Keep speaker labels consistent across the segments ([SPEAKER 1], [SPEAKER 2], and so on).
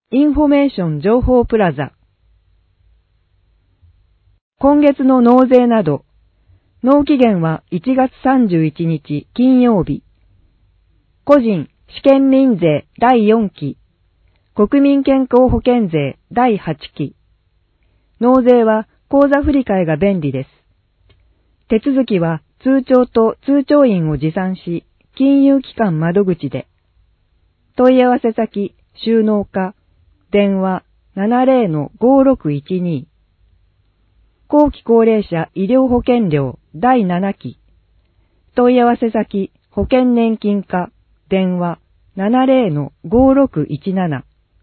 [SPEAKER 1] インフォメーション情報プラザ。今月の納税など、納期限は1月31日金曜日。個人試験民税第4期、国民健康保険税第8期。納税は口座振替が便利です。手続きは通帳と通帳印を持参し、金融機関窓口で。問い合わせ先、収納課、電話 70-5612。後期高齢者医療保険料第7期。問い合わせ先、保険年金課、電話 70-5617。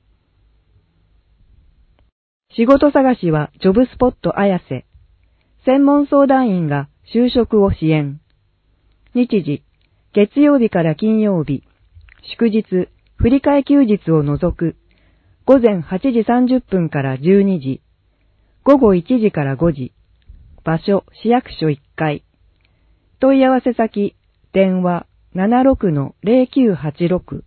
[SPEAKER 1] 仕事探しはジョブスポット綾瀬。専門相談員が就職を支援。日時、月曜日から金曜日、祝日、振り替え休日を除く、午前8時30分から12時、午後1時から5時、場所、市役所1階。問い合わせ先、電話 76-0986。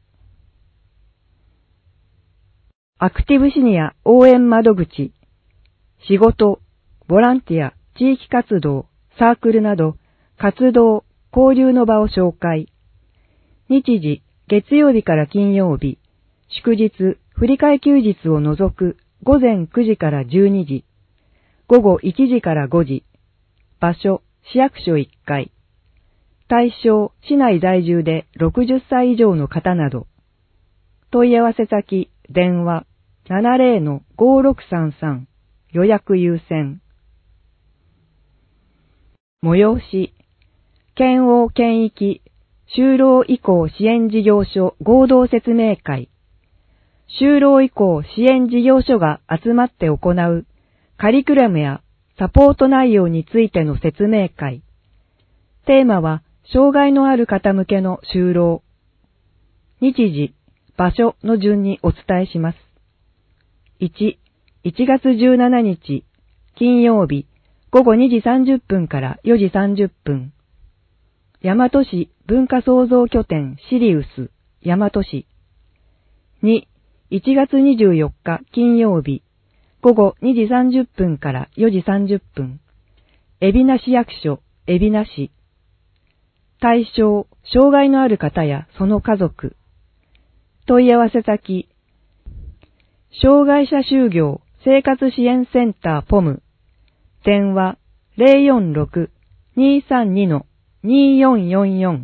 [SPEAKER 1] アクティブシニア応援窓口。仕事、ボランティア、地域活動、サークルなど、活動、交流の場を紹介。日時、月曜日から金曜日、祝日、振り替え休日を除く、午前9時から12時、午後1時から5時、場所、市役所1階。対象、市内在住で60歳以上の方など。問い合わせ先、電話、70-5633、予約優先。催し、県央県域、就労移行支援事業所合同説明会。就労移行支援事業所が集まって行うカリキュラムやサポート内容についての説明会。テーマは障害のある方向けの就労。日時、場所の順にお伝えします。1、1月17日、金曜日、午後2時30分から4時30分。大和市文化創造拠点シリウス、大和市。2、1月24日金曜日、午後2時30分から4時30分。海老名市役所、海老名市。対象、障害のある方やその家族。問い合わせ先、障害者就業生活支援センターポム。電話 046-232-2444。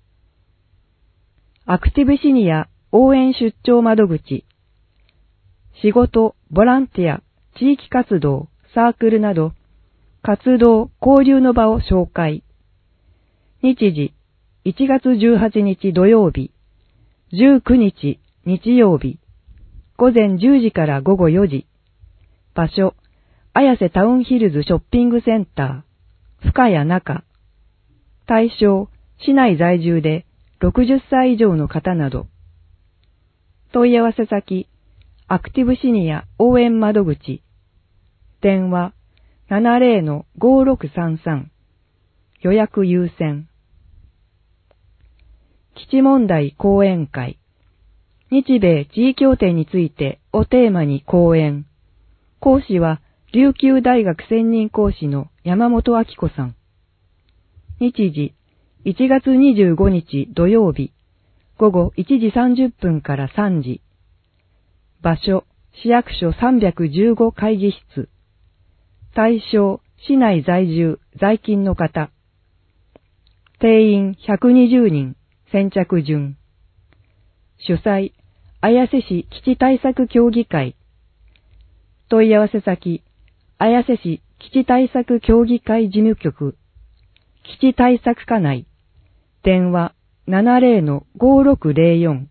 [SPEAKER 1] アクティブシニア応援出張窓口。仕事、ボランティア、地域活動、サークルなど、活動、交流の場を紹介。日時、1月18日土曜日、19日日曜日、午前10時から午後4時。場所、綾瀬タウンヒルズショッピングセンター、深谷中。対象、市内在住で60歳以上の方など。問い合わせ先、アクティブシニア応援窓口。電話 70-5633。予約優先。基地問題講演会。日米地位協定についてをテーマに講演。講師は琉球大学専任講師の山本明子さん。日時、1月25日土曜日、午後1時30分から3時。場所、市役所315会議室。対象、市内在住、在勤の方。定員120人、先着順。主催、綾瀬市基地対策協議会。問い合わせ先、綾瀬市基地対策協議会事務局。基地対策課内。電話 70-5604。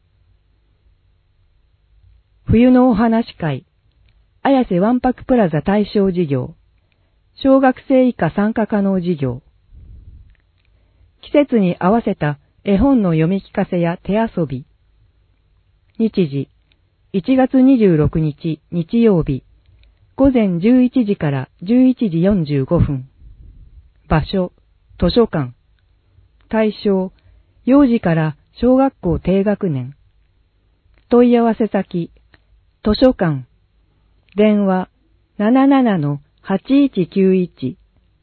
[SPEAKER 1] 冬のお話会。綾瀬わんぱくプラザ対象事業。小学生以下参加可能事業。季節に合わせた絵本の読み聞かせや手遊び。日時、1月26日日曜日、午前11時から11時45分。場所、図書館。対象、幼児から小学校低学年。問い合わせ先、 図書館。電話 77-8191。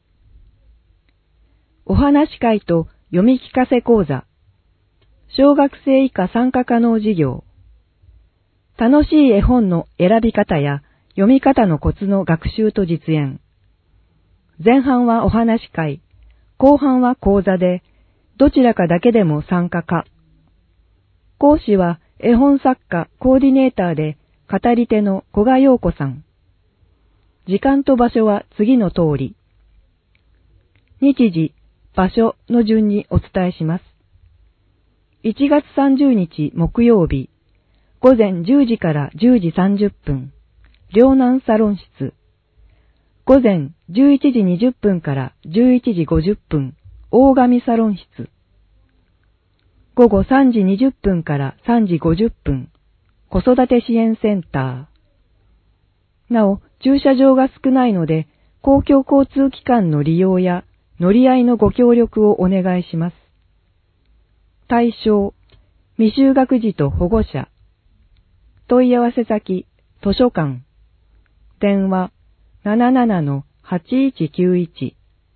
[SPEAKER 1] お話会と読み聞かせ講座。小学生以下参加可能事業。楽しい絵本の選び方や読み方のコツの学習と実演。前半はお話会、後半は講座で、どちらかだけでも参加可。講師は絵本作家コーディネーターで語り手の古賀陽子さん。時間と場所は次の通り。日時、場所の順にお伝えします。1月30日木曜日、午前10時から10時30分、両南サロン室。午前11時20分から11時50分、大上サロン室。午後3時20分から3時50分、子育て支援センター。なお、駐車場が少ないので、公共交通機関の利用や乗り合いのご協力をお願いします。対象、未就学児と保護者。問い合わせ先、図書館。電話、77-8191。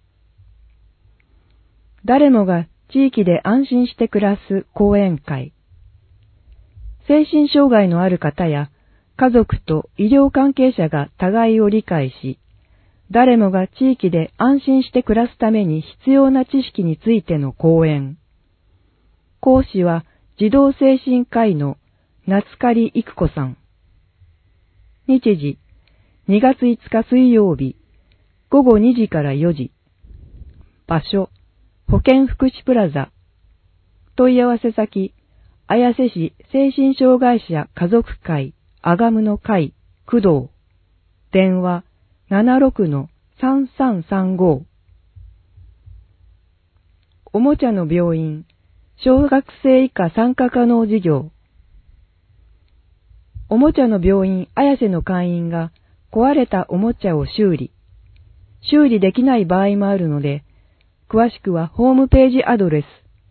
[SPEAKER 1] 誰もが地域で安心して暮らす講演会。精神障害のある方や家族と医療関係者が互いを理解し、誰もが地域で安心して暮らすために必要な知識についての講演。講師は児童精神科医の夏刈育子さん。日時、2月5日水曜日、午後2時から4時。場所、保健福祉プラザ。問い合わせ先、綾瀬市精神障害者家族会、あがむの会、工藤。電話、76-3335。おもちゃの病院、小学生以下参加可能事業。おもちゃの病院綾瀬の会員が壊れたおもちゃを修理できない場合もあるので、詳しくはホームページアドレス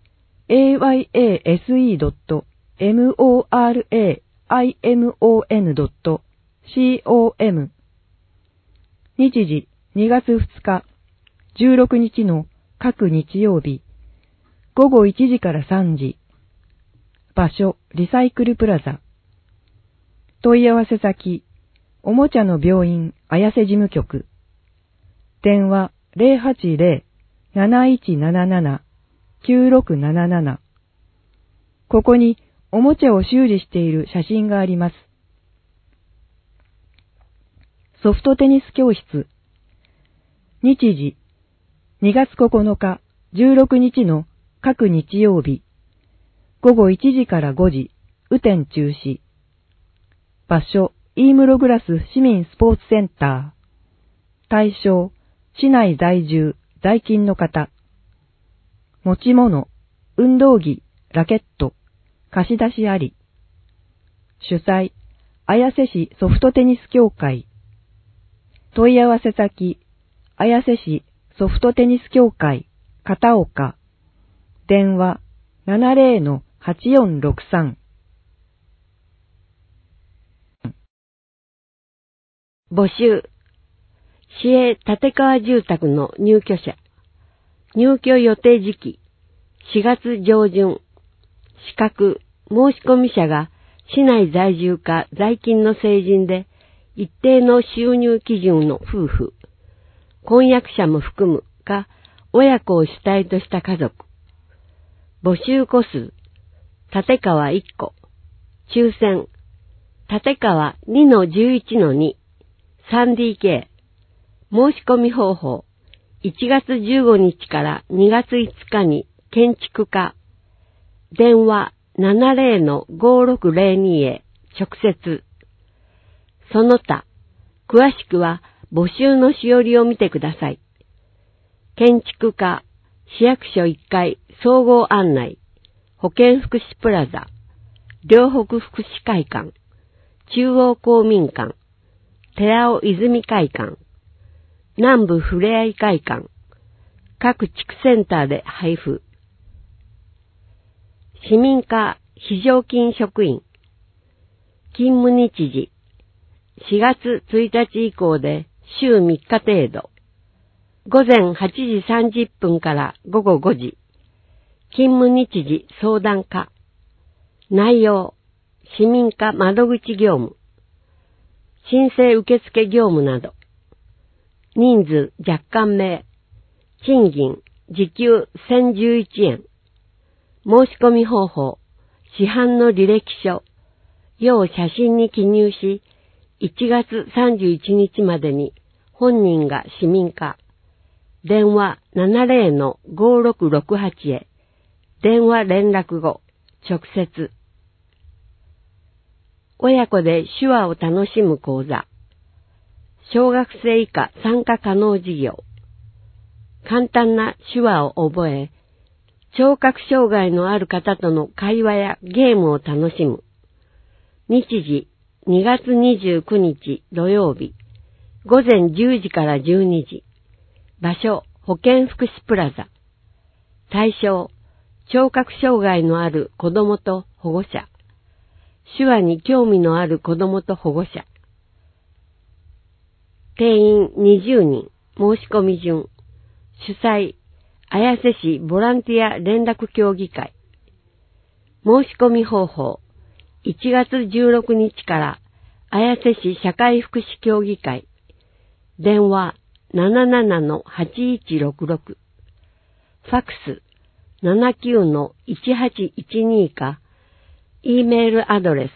[SPEAKER 1] ayase.moraimon.com。 日時2月2日、16日の各日曜日、午後1時から3時。場所、リサイクルプラザ。問い合わせ先、おもちゃの病院綾瀬事務局。電話 080-7177-9677。ここにおもちゃを修理している写真があります。ソフトテニス教室。日時、2月9日、16日の各日曜日、午後1時から5時、雨天中止。場所、飯室グラス市民スポーツセンター。対象、市内在住、在勤の方。持ち物、運動着、ラケット、貸し出しあり。主催、綾瀬市ソフトテニス協会。問い合わせ先、綾瀬市ソフトテニス協会、片岡。電話、70-8463。
[SPEAKER 2] 募集。市営立川住宅の入居者。入居予定時期。4月上旬。資格、申込者が市内在住か在勤の成人で一定の収入基準の夫婦。婚約者も含むか親子を主体とした家族。募集個数。立川1個。抽選。立川 2-11-2。3DK。申し込み方法。1月15日から2月5日に建築家。電話 70-5602 へ直接。その他、詳しくは募集のしおりを見てください。建築家、市役所1階総合案内、保健福祉プラザ、両北福祉会館、中央公民館、寺尾泉会館、南部ふれあい会館、各地区センターで配布。市民課非常勤職員、勤務日時 4月1日以降で週3日程度。午前8時30分から午後5時。勤務日時相談課。内容、市民課窓口業務。申請受付業務など。人数若干名。賃金時給1011円。申し込み方法。市販の履歴書。要写真に記入し、1月31日までに本人が市民課。電話 70-5668 へ。電話連絡後、直接。親子で手話を楽しむ講座。小学生以下参加可能事業。簡単な手話を覚え、聴覚障害のある方との会話やゲームを楽しむ。日時2月29日土曜日。午前10時から12時。場所、保健福祉プラザ。対象、聴覚障害のある子どもと保護者。手話に興味のある子どもと保護者。定員20人、申し込み順。主催、綾瀬市ボランティア連絡協議会。申し込み方法、1月16日から綾瀬市社会福祉協議会。電話 77-8166。ファックス 79-1812 か、E メールアドレス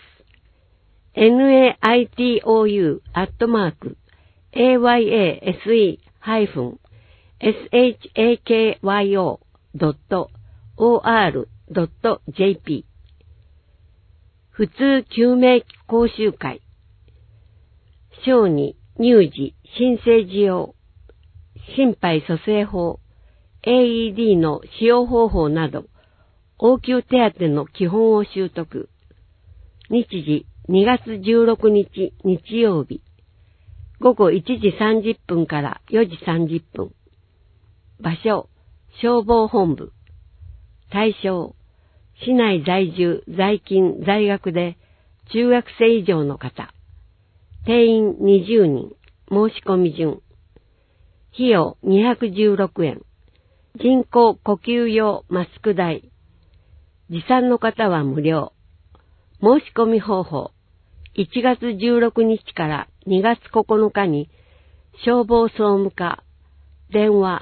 [SPEAKER 2] naitose-shakyo.or.jp 普通救命講習会。小児、乳児、新生児用、心肺蘇生法、AED の使用方法など、応急手当の基本を習得。日時2月16日日曜日。午後1時30分から4時30分。場所、消防本部。対象、市内在住、在勤、在学で中学生以上の方。定員20人。申し込み順。費用216円。人工呼吸用マスク代。持参の方は無料。申し込み方法。1月16日から2月9日に消防総務課。電話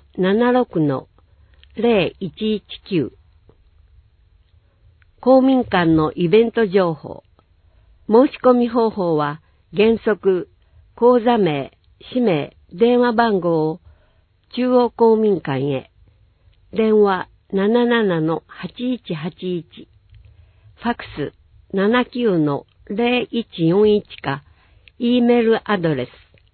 [SPEAKER 2] 76-0119。公民館のイベント情報。申し込み方法は原則、口座名、氏名、電話番号を中央公民館へ。電話 77-8181。ファックス 79-0141 か、E メールアドレス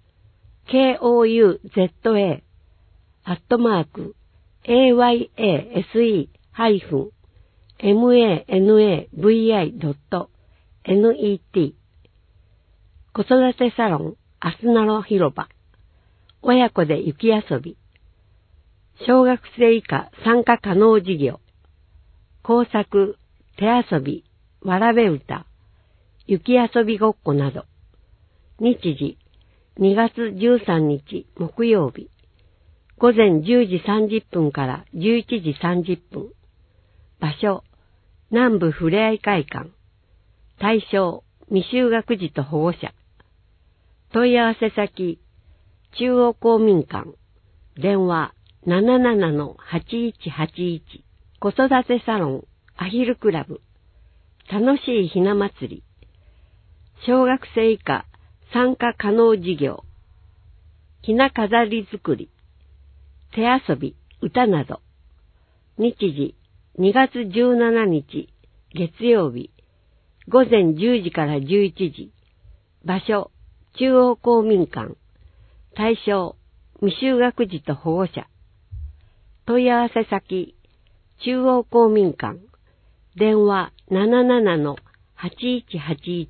[SPEAKER 2] kouse-ase-manavi.net 子育てサロンアスナロ広場。親子で雪遊び。小学生以下参加可能事業。工作、手遊び、わらべ歌、雪遊びごっこなど。日時、2月13日木曜日。午前10時30分から11時30分。場所、南部ふれあい会館。対象、未就学児と保護者。問い合わせ先、中央公民館。電話 77-8181。子育てサロン、アヒルクラブ。楽しいひな祭り。小学生以下参加可能事業。ひな飾り作り。手遊び、歌など。日時、2月17日月曜日。午前10時から11時。場所、中央公民館。対象、未就学児と保護者。問い合わせ先、中央公民館。電話 77-8181。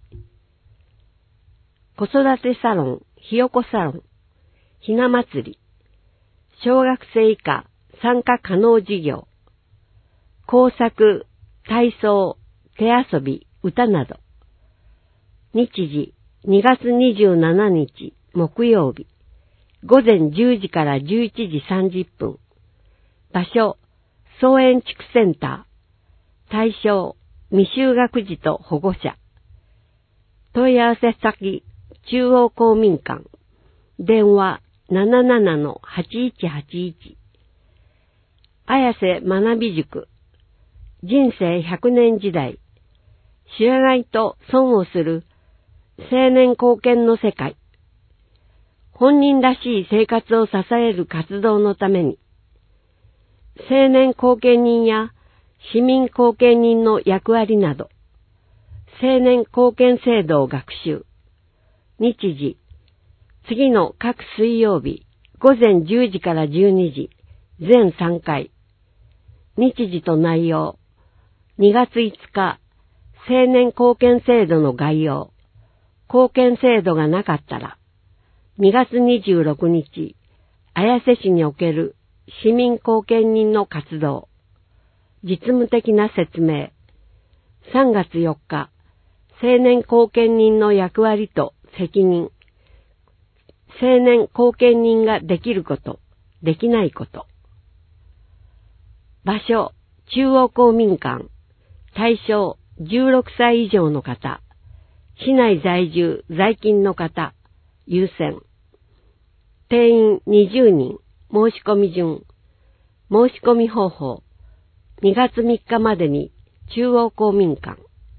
[SPEAKER 2] 子育てサロン、ひよこサロン。ひな祭り。小学生以下参加可能事業。工作、体操、手遊び、歌など。日時、 2月27日木曜日、午前10時から11時30分。場所、草園地区センター。対象、未就学児と保護者。問い合わせ先、中央公民館。電話 77-8181。綾瀬学び塾。人生100年時代。知らないと損をする青年貢献の世界。本人らしい生活を支える活動のために、青年後見人や市民後見人の役割など、青年貢献制度を学習。日時、次の各水曜日、午前10時から12時、全3回。日時と内容、2月5日、青年貢献制度の概要。貢献制度がなかったら、2月26日、綾瀬市における市民貢献人の活動。実務的な説明。3月4日、青年貢献人の役割と責任。青年貢献人ができること、できないこと。場所、中央公民館。対象、16歳以上の方。市内在住、在勤の方。優先。定員20人。申し込み順。申し込み方法。2月3日までに中央公民館。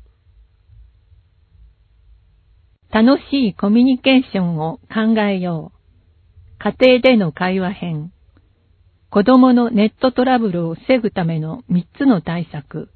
[SPEAKER 3] 楽しいコミュニケーションを考えよう。家庭での会話編。子供のネットトラブルを防ぐための3つの対策。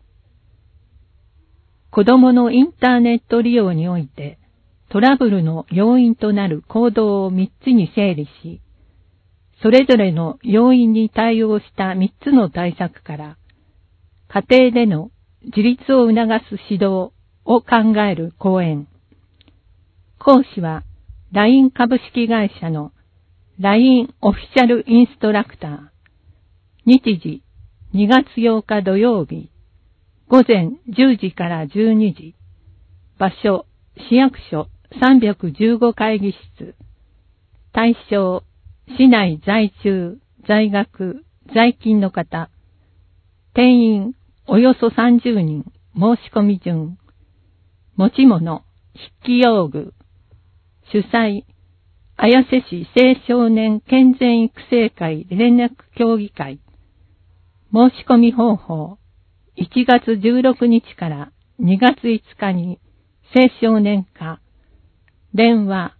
[SPEAKER 3] 子供のインターネット利用においてトラブルの要因となる行動を3つに整理し、それぞれの要因に対応した3つの対策から家庭での自立を促す指導を考える講演。講師は LINE 株式会社の LINE オフィシャルインストラクター。日時2月8日土曜日。午前10時から12時。場所、市役所315会議室。対象、市内在住、在学、在勤の方。定員、およそ30人。申し込み順。持ち物、筆記用具。主催、綾瀬市青少年健全育成会連絡協議会。申し込み方法。1月16日から2月5日に青少年課。電話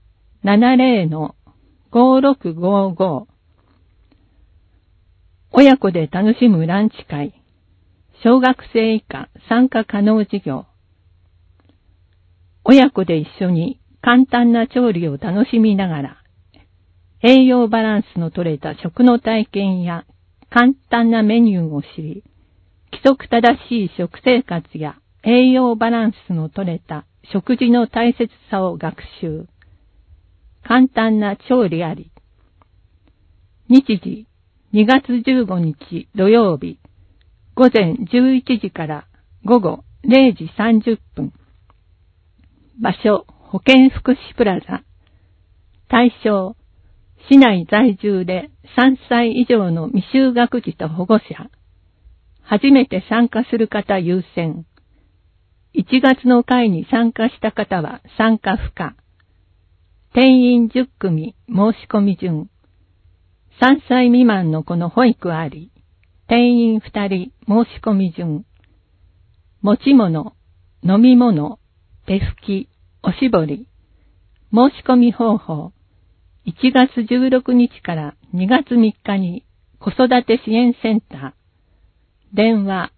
[SPEAKER 3] 70-5655。親子で楽しむランチ会。小学生以下参加可能事業。親子で一緒に簡単な調理を楽しみながら、栄養バランスの取れた食の体験や簡単なメニューを知り、規則正しい食生活や栄養バランスの取れた食事の大切さを学習。簡単な調理あり。日時2月15日土曜日。午前11時から午後0時30分。場所、保健福祉プラザ。対象、市内在住で3歳以上の未就学児と保護者。初めて参加する方優先。1月の会に参加した方は参加不可。定員10組申し込み順。3歳未満の子の保育あり。定員2人申し込み順。持ち物、飲み物、手拭き、おしぼり。申し込み方法。1月16日から2月3日に子育て支援センター。電話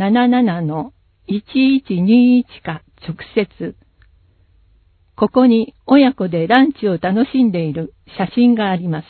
[SPEAKER 3] 77-1121 か直接。ここに親子でランチを楽しんでいる写真があります。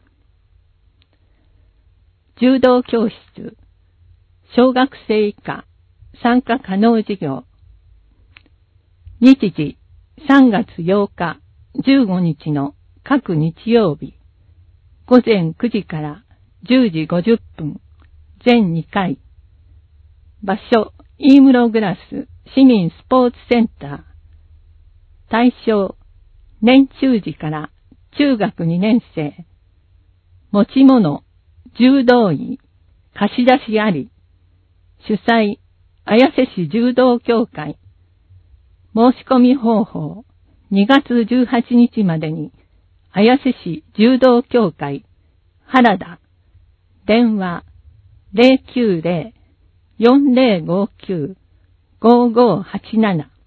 [SPEAKER 3] 柔道教室。小学生以下参加可能事業。日時3月8日、15日の各日曜日。午前9時から10時50分。全2回。場所、飯室グラス市民スポーツセンター。対象、 年中時から中学2年生、持ち物、柔道着、貸し出しあり、主催、綾瀬市柔道協会、申し込み方法、2月18日までに、綾瀬市柔道協会、原田、電話、090-4059-5587